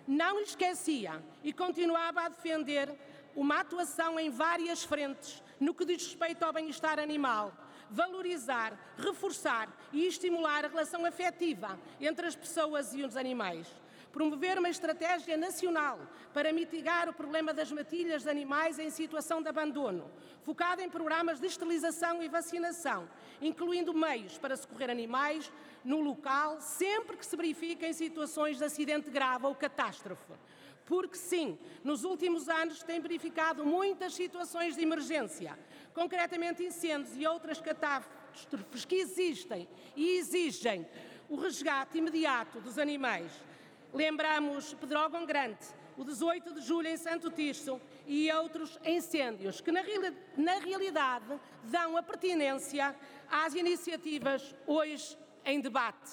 não esquecia e continuava a defender uma atuação em várias frentes no que diz respeito ao bem-estar animal, valorizar, reforçar e estimular a relação afetiva entre as pessoas e os animais, promover uma estratégia nacional para mitigar o problema das matilhas de animais em situação de abandono, focada em programas de esterilização e vacinação, incluindo meios para socorrer animais no local sempre que se verifiquem situações de acidente grave ou catástrofe. Porque sim, nos últimos anos tem verificado muitas situações de emergência, concretamente incêndios e outras catástrofes que existem e exigem o resgate imediato dos animais. Lembramos Pedrógão Grande, o 18 de julho em Santo Tirso e outros incêndios que na realidade dão a pertinência às iniciativas hoje em debate.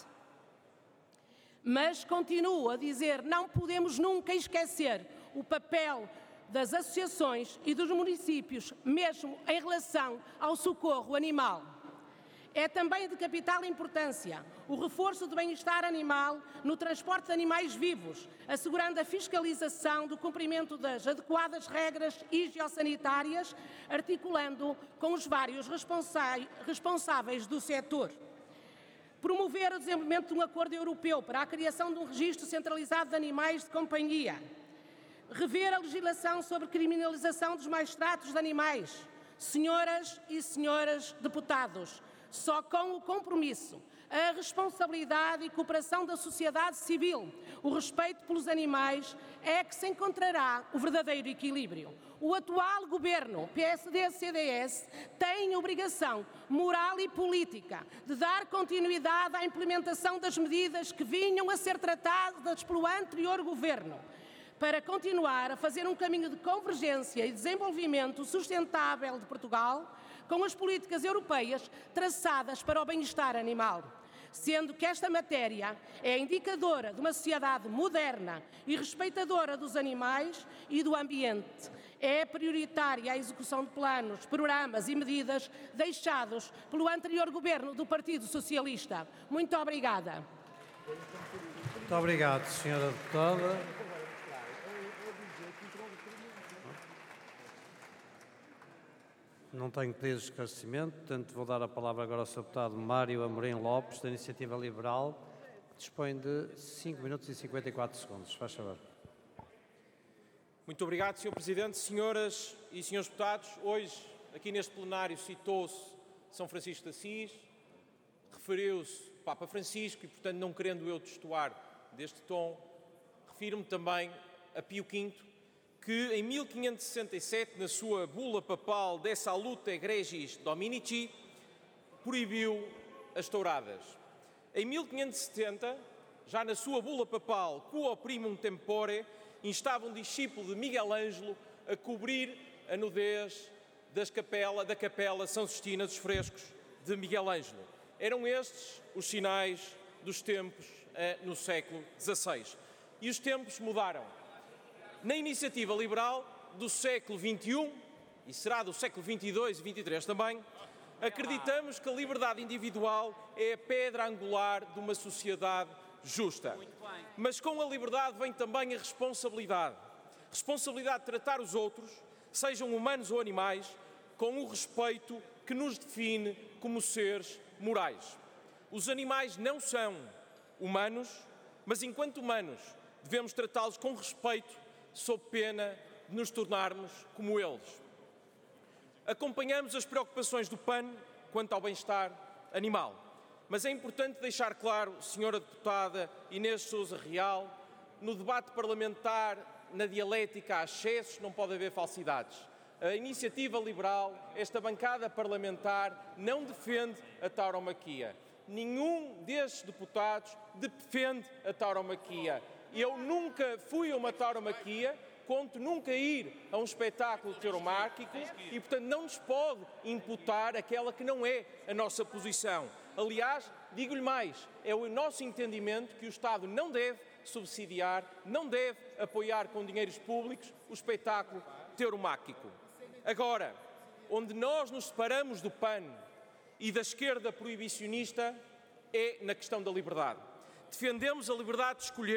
Mas continuo a dizer, não podemos nunca esquecer o papel das associações e dos municípios, mesmo em relação ao socorro animal. É também de capital importância o reforço do bem-estar animal no transporte de animais vivos, assegurando a fiscalização do cumprimento das adequadas regras higiosanitárias, articulando com os vários responsáveis do setor. Promover o desenvolvimento de um acordo europeu para a criação de um registro centralizado de animais de companhia. Rever a legislação sobre criminalização dos maus-tratos de animais. Senhoras e senhores deputados, só com o compromisso, a responsabilidade e cooperação da sociedade civil, o respeito pelos animais, é que se encontrará o verdadeiro equilíbrio. O atual governo, PSD-CDS, tem obrigação moral e política de dar continuidade à implementação das medidas que vinham a ser tratadas pelo anterior governo, para continuar a fazer um caminho de convergência e desenvolvimento sustentável de Portugal com as políticas europeias traçadas para o bem-estar animal, sendo que esta matéria é indicadora de uma sociedade moderna e respeitadora dos animais e do ambiente. É prioritária a execução de planos, programas e medidas deixados pelo anterior governo do Partido Socialista. Muito obrigada. Muito obrigado, Sra. Deputada. Não tenho pedido de esclarecimento, portanto vou dar a palavra agora ao Sr. Deputado Mário Amorim Lopes, da Iniciativa Liberal, que dispõe de 5 minutos e 54 segundos. Faz favor. Muito obrigado, Sr. Presidente. Senhoras e senhores deputados, hoje, aqui neste plenário, citou-se São Francisco de Assis, referiu-se Papa Francisco e, portanto, não querendo eu destoar deste tom, refiro-me também a Pio V, que em 1567, na sua bula papal De Salute Egregis Dominici, proibiu as touradas. Em 1570, já na sua bula papal Quo Primum Tempore, instava um discípulo de Miguel Ângelo a cobrir a nudez da capela São Sistina dos frescos de Miguel Ângelo. Eram estes os sinais dos tempos no século XVI. E os tempos mudaram. Na iniciativa liberal do século XXI, e será do século XXII e XXIII também, acreditamos que a liberdade individual é a pedra angular de uma sociedade justa. Mas com a liberdade vem também a responsabilidade. Responsabilidade de tratar os outros, sejam humanos ou animais, com o respeito que nos define como seres morais. Os animais não são humanos, mas enquanto humanos devemos tratá-los com respeito, sob pena de nos tornarmos como eles. Acompanhamos as preocupações do PAN quanto ao bem-estar animal, mas é importante deixar claro, Sra. Deputada Inês Sousa Real, no debate parlamentar, na dialética há excessos, não pode haver falsidades. A iniciativa liberal, esta bancada parlamentar, não defende a tauromaquia. Nenhum destes deputados defende a tauromaquia. Eu nunca fui a uma tauromaquia, conto nunca ir a um espetáculo tauromáquico e, portanto, não nos pode imputar aquela que não é a nossa posição. Aliás, digo-lhe mais, é o nosso entendimento que o Estado não deve subsidiar, não deve apoiar com dinheiros públicos o espetáculo tauromáquico. Agora, onde nós nos separamos do PAN e da esquerda proibicionista é na questão da liberdade. Defendemos a liberdade de escolher,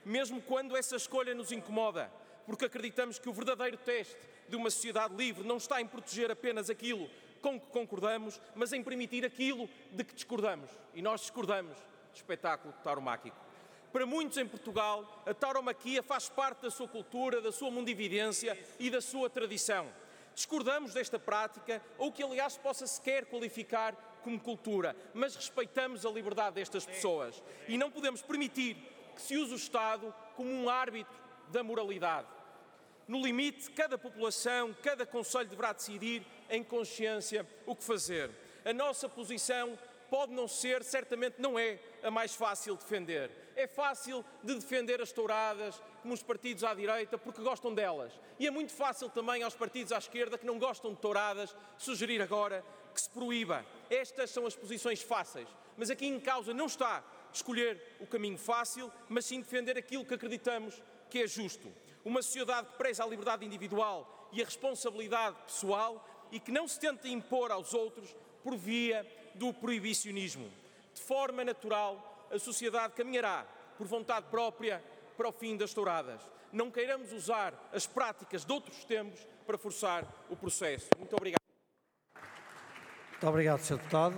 mesmo quando essa escolha nos incomoda, porque acreditamos que o verdadeiro teste de uma sociedade livre não está em proteger apenas aquilo com que concordamos, mas em permitir aquilo de que discordamos. E nós discordamos do espetáculo tauromáquico. Para muitos em Portugal, a tauromaquia faz parte da sua cultura, da sua mundividência e da sua tradição. Discordamos desta prática, ou que aliás se possa sequer qualificar como cultura, mas respeitamos a liberdade destas pessoas e não podemos permitir que se use o Estado como um árbitro da moralidade. No limite, cada população, cada concelho deverá decidir em consciência o que fazer. A nossa posição pode não ser, certamente não é, a mais fácil de defender. É fácil de defender as touradas, como os partidos à direita, porque gostam delas. E é muito fácil também aos partidos à esquerda, que não gostam de touradas, sugerir agora que se proíba. Estas são as posições fáceis. Mas aqui em causa não está escolher o caminho fácil, mas sim defender aquilo que acreditamos que é justo. Uma sociedade que preza a liberdade individual e a responsabilidade pessoal e que não se tenta impor aos outros por via do proibicionismo. De forma natural, a sociedade caminhará, por vontade própria, para o fim das touradas. Não queiramos usar as práticas de outros tempos para forçar o processo. Muito obrigado. Muito obrigado, Sr. Deputado.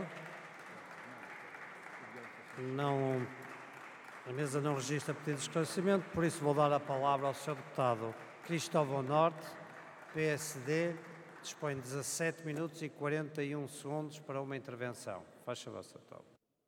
A mesa não registra pedido de esclarecimento, por isso vou dar a palavra ao Sr. Deputado Cristóvão Norte, PSD, dispõe de 17 minutos e 41 segundos para uma intervenção. Faz favor, Sr. Deputado.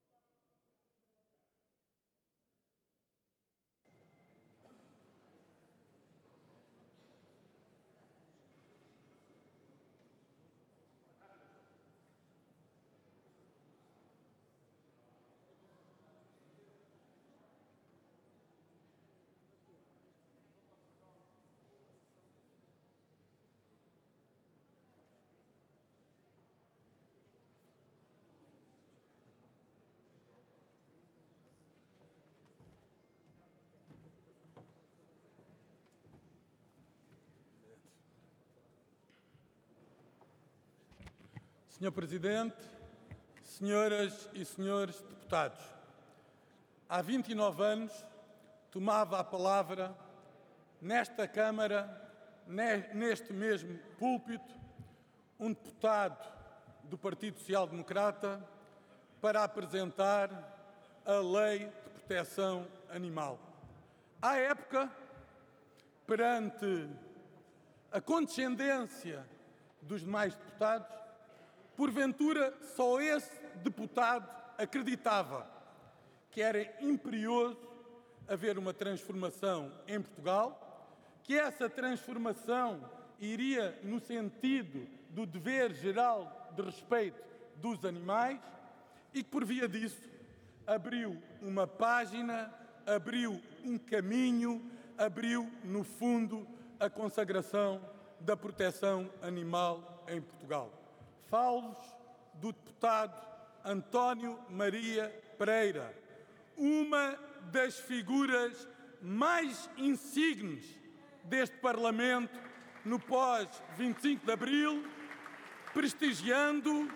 Senhor Presidente, senhoras e senhores deputados, há 29 anos tomava a palavra nesta Câmara, neste mesmo púlpito, um deputado do Partido Social Democrata para apresentar a Lei de Proteção Animal. À época, perante a condescendência dos demais deputados, porventura, só esse deputado acreditava que era imperioso haver uma transformação em Portugal, que essa transformação iria no sentido do dever geral de respeito dos animais e que, por via disso, abriu uma página, abriu um caminho, abriu, no fundo, a consagração da proteção animal em Portugal. Falo-vos do deputado António Maria Pereira, uma das figuras mais insignes deste Parlamento no pós-25 de Abril, prestigiando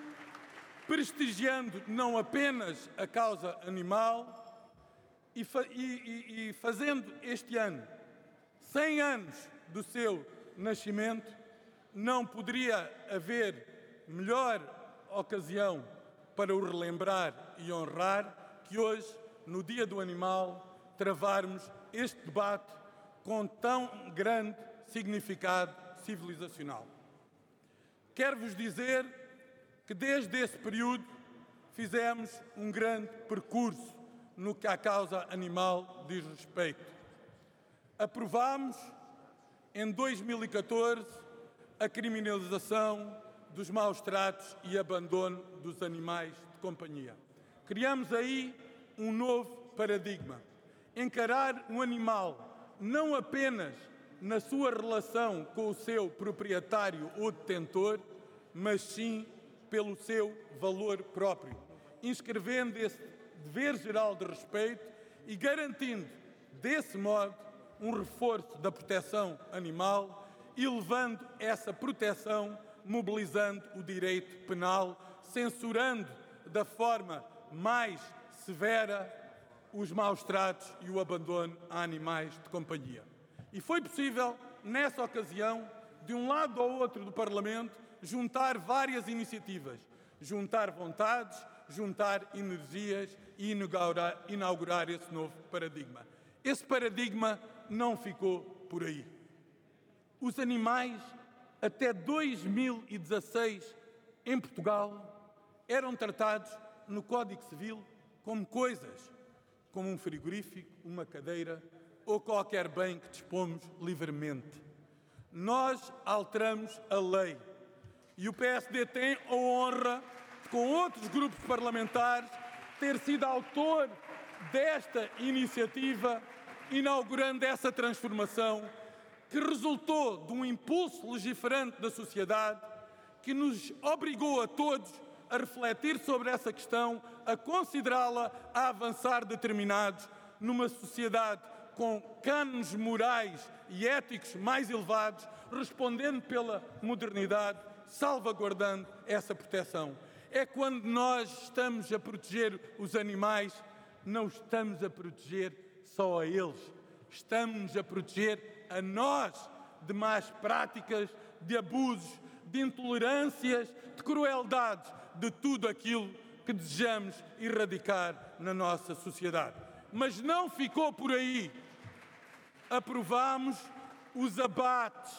não apenas a causa animal e fazendo este ano 100 anos do seu nascimento, não poderia haver melhor ocasião para o relembrar e honrar que hoje, no Dia do Animal, travarmos este debate com tão grande significado civilizacional. Quero-vos dizer que desde esse período fizemos um grande percurso no que à causa animal diz respeito. Aprovámos, em 2014, a criminalização dos maus-tratos e abandono dos animais de companhia. Criamos aí um novo paradigma. Encarar um animal não apenas na sua relação com o seu proprietário ou detentor, mas sim pelo seu valor próprio, inscrevendo esse dever geral de respeito e garantindo, desse modo, um reforço da proteção animal e levando essa proteção, mobilizando o direito penal, censurando da forma mais severa os maus-tratos e o abandono a animais de companhia. E foi possível, nessa ocasião, de um lado ao outro do Parlamento, juntar várias iniciativas, juntar vontades, juntar energias e inaugurar esse novo paradigma. Esse paradigma não ficou por aí. Os animais, até 2016, em Portugal, eram tratados no Código Civil como coisas, como um frigorífico, uma cadeira ou qualquer bem que dispomos livremente. Nós alteramos a lei e o PSD tem a honra, com outros grupos parlamentares, ter sido autor desta iniciativa, inaugurando essa transformação que resultou de um impulso legiferante da sociedade que nos obrigou a todos a refletir sobre essa questão, a considerá-la, a avançar determinados numa sociedade com cânones morais e éticos mais elevados, respondendo pela modernidade, salvaguardando essa proteção. É quando nós estamos a proteger os animais, não estamos a proteger só a eles, estamos a proteger a nós de más práticas, de abusos, de intolerâncias, de crueldades, de tudo aquilo que desejamos erradicar na nossa sociedade. Mas não ficou por aí. Aprovámos os abates,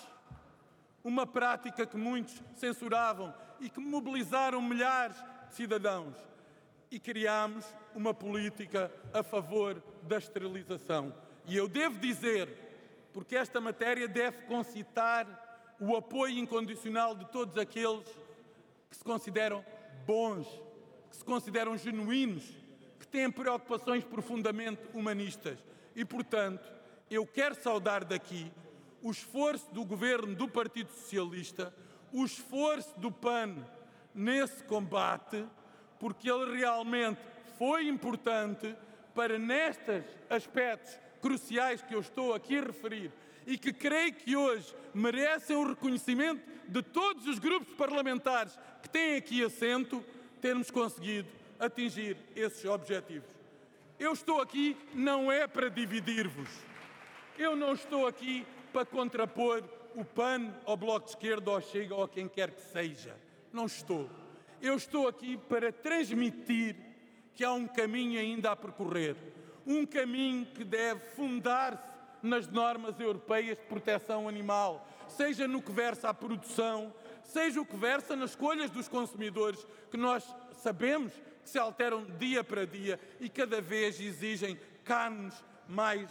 uma prática que muitos censuravam e que mobilizaram milhares de cidadãos. E criámos uma política a favor da esterilização. E eu devo dizer, porque esta matéria deve concitar o apoio incondicional de todos aqueles que se consideram bons, que se consideram genuínos, que têm preocupações profundamente humanistas. E, portanto, eu quero saudar daqui o esforço do Governo do Partido Socialista, o esforço do PAN nesse combate, porque ele realmente foi importante para, nestes aspectos cruciais que eu estou aqui a referir e que creio que hoje merecem o reconhecimento de todos os grupos parlamentares que têm aqui assento, termos conseguido atingir esses objetivos. Eu estou aqui não é para dividir-vos. Eu não estou aqui para contrapor o PAN ao Bloco de Esquerda, ao Chega ou a quem quer que seja. Não estou. Eu estou aqui para transmitir que há um caminho ainda a percorrer. Um caminho que deve fundar-se nas normas europeias de proteção animal, seja no que versa à produção, seja o que versa nas escolhas dos consumidores, que nós sabemos que se alteram dia para dia e cada vez exigem cânones mais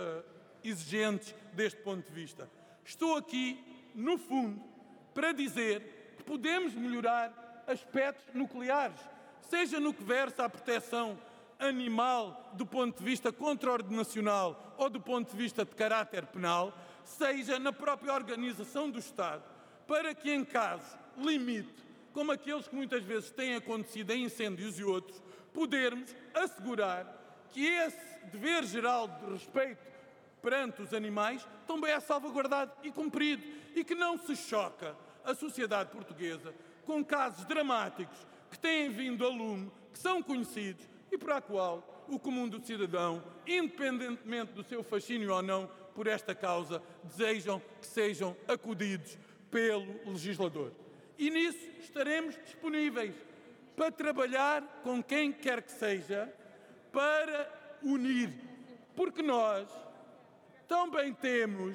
exigentes deste ponto de vista. Estou aqui, no fundo, para dizer que podemos melhorar aspectos nucleares, seja no que versa à proteção animal do ponto de vista contraordenacional ou do ponto de vista de caráter penal, seja na própria organização do Estado, para que em casos limite, como aqueles que muitas vezes têm acontecido em incêndios e outros, podermos assegurar que esse dever geral de respeito perante os animais também é salvaguardado e cumprido e que não se choca a sociedade portuguesa com casos dramáticos que têm vindo a lume, que são conhecidos e para a qual o comum do cidadão, independentemente do seu fascínio ou não por esta causa, desejam que sejam acudidos pelo legislador. E nisso estaremos disponíveis para trabalhar com quem quer que seja, para unir, porque nós também temos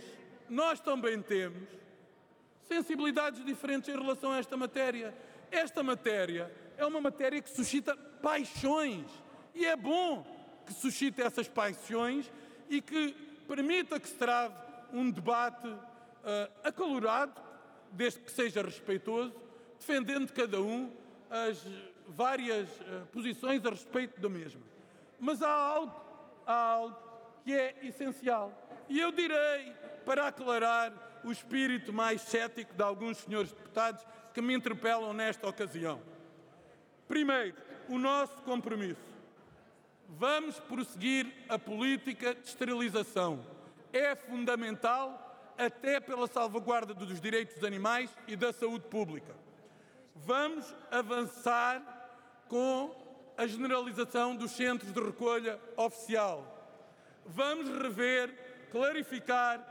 sensibilidades diferentes em relação a esta matéria. Esta matéria é uma matéria que suscita paixões e é bom que suscite essas paixões e que permita que se trave um debate acalorado, desde que seja respeitoso, defendendo cada um as várias posições a respeito da mesma. Mas há algo que é essencial. E eu direi, para aclarar o espírito mais cético de alguns senhores deputados que me interpelam nesta ocasião. Primeiro, o nosso compromisso. Vamos prosseguir a política de esterilização. É fundamental até pela salvaguarda dos direitos dos animais e da saúde pública. Vamos avançar com a generalização dos centros de recolha oficial. Vamos rever, clarificar